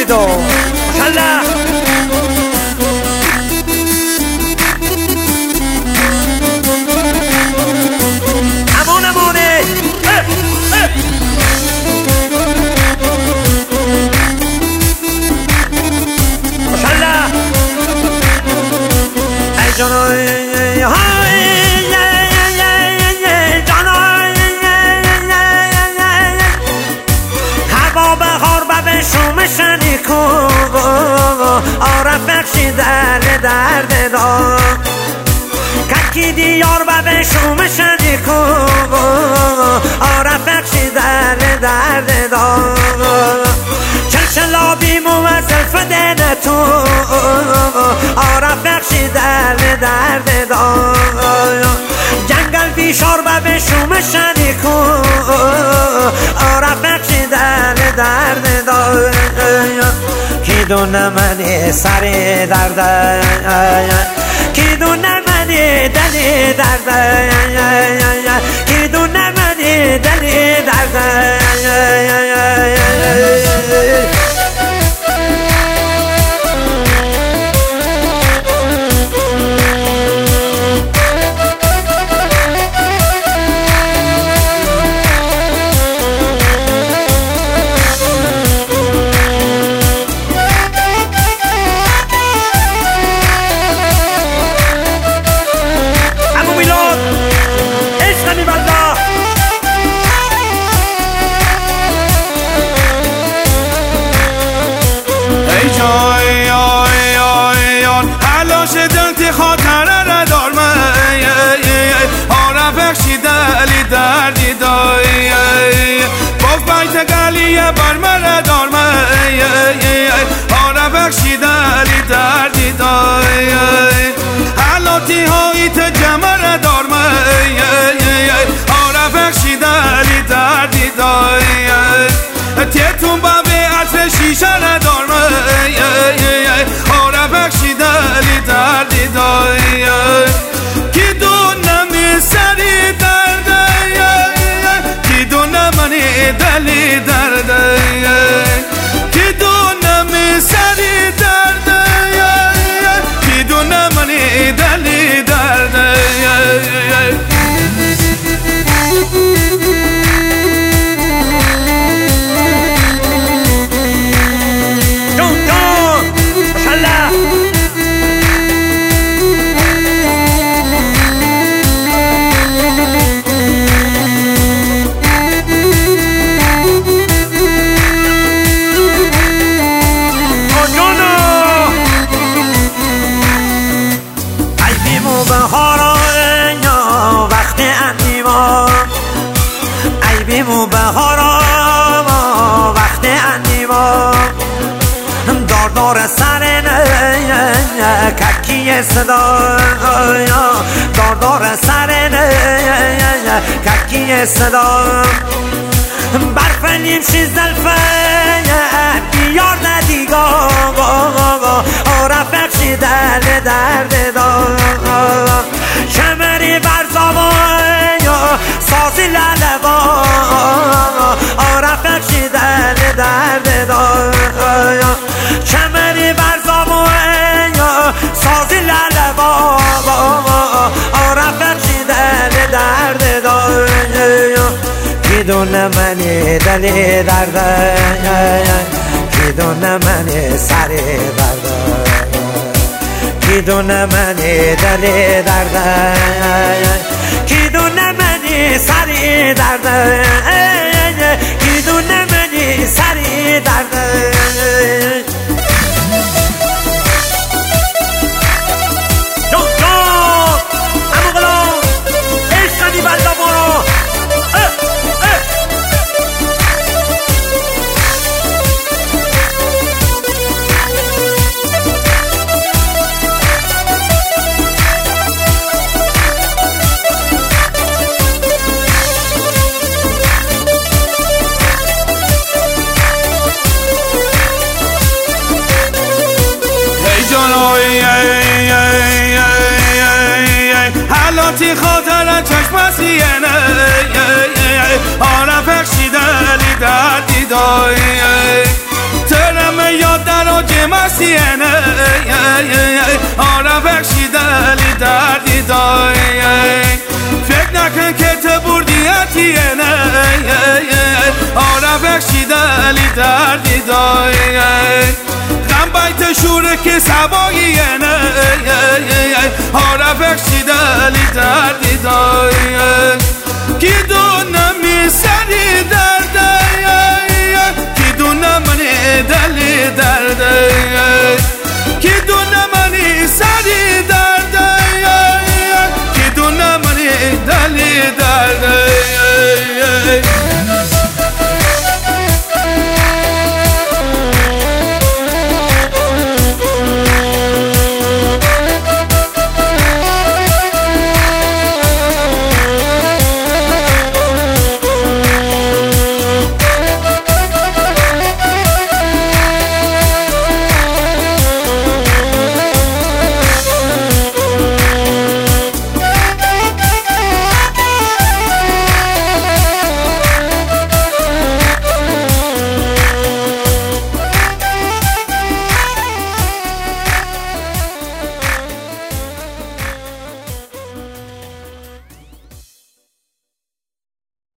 دیدو ماشالله امونه ماشالله ای جانوی شنی کو آره بخشی درد دا ککی دیار به شوم شنی کو آره بخشی درد دا چلشلابی موزل فدن تو آره بخشی درد دا جنگل بیشار به شوم شنی کو آره بخشی درد دا کی دونه منی سر درد کی دونه منی دل درد کی دونه منی دل درد شدنتی خاطره ندار من آره بخشی دلی دردی دای باز بیت گلیه بر من دار من آره بخشی دلی دردی دای حالاتی هایی تجمع دار من آره بخشی دلی دردی دای تیتون با به عطر شیشه ندار من آره بخشی دلی دردی دای کی دونم سری درد کی دونم منی دلی درد کی دونم سری درد کی دونم منی دلی درد بیمو بهارا وقت انیما دار سر ککی صدا دار سر ککی صدا برفنیم شیزلفه بیار ندیگا آره بخشی درد دا شمری برزاوان سازی لالبا آره بخشی درد دا شمری برزاوان سازی لالبا آره بخشی درد دا کی دونه منی دلی درد کی دونه منی سر درد کی دونه منی دلی درد کی دونه منی سر درد کی دونه منی سر درد حالاتی خاطر چشم سینه آره بخشی دلی دردی دای ترم یاد مسیه نه آره بخشیده لی دردی دای فکر نکن که تو بردیتیه نه آره بخشیده لی دردی دای غم بیت شوره که سباییه نه آره بخشیده لی دردی دای کی دونه می سری درده کی دونه منی دلی درده